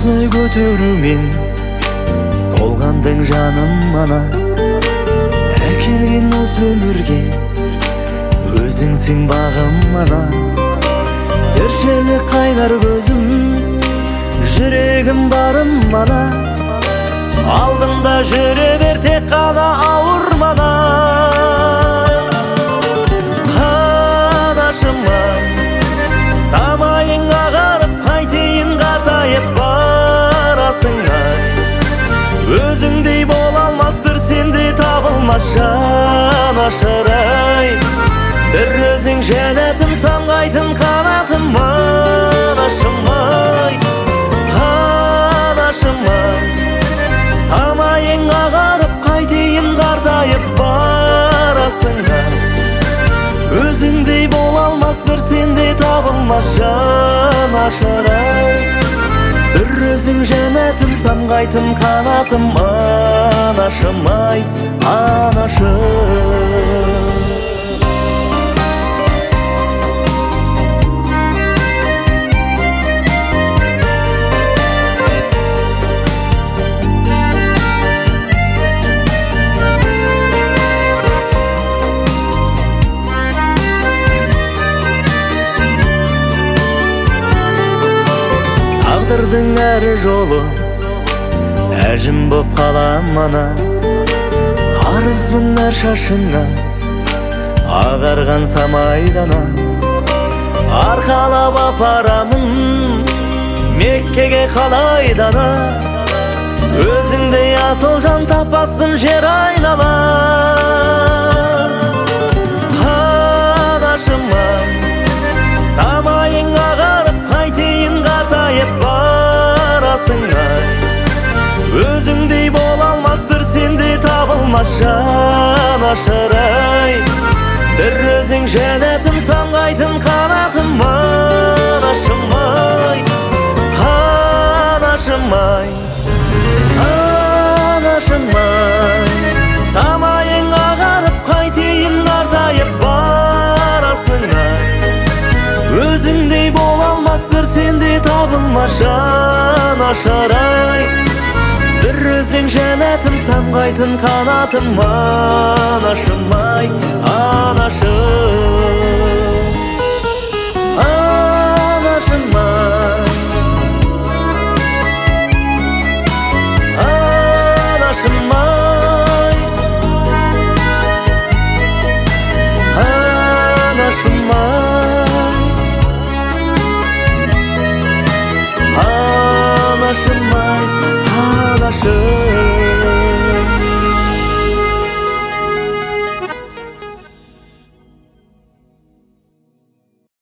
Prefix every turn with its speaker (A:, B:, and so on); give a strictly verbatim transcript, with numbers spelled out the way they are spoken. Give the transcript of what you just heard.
A: осылай көтерумен толғандың жаным ана. Әкелген осы өмірге өзіңсің бағым ана. Тіршілік қайнар көзім, жүрегім барым ана. Алдымда жүре бер тек қана ауырмана. Анашым-ай, самайың ағарып қайтейін қартайып барасың-ай. Өзіңдей бола алмас, бір сенде табылмас жанашыр-ай. Бір өзің жәннәтім, самғайтын қанатым, анашым-ай. Анашым-ай, самайың ағарып қайтейін қартайып барасың-ай. Өзіңдей бола алмас, бір сенде табылмас жанашыр-ай. Бір өзің жәннәтім, самғайтын қанатым, анашым-ай, анашым. Тағдырдың әрі жолы әжім боп қалам ана. Қарызбын әр шашыңа ағарған самайдана. Арқалап апарамын Меккеге қалайдана. Өзіңдей асыл жан таппаспын жер айнала. Анашым-ай, самайың ағарып қайтейін қартайып барасың-ай. Өзіңдей бола алмас, бір сенде табылмас жанашыр-ай. Бір өзің жәннәтім, самғайтын қанатым, анашым-ай. Анашым-ай, анашым-ай, самайың ағарып қайтейін қартайып барасың-ай. Өзіңдей бола алмас, бір сенде табылмас жанашыр-ай. Бір өзің жәннәтім, самғайтын қанатым, анашым-ай, анашым.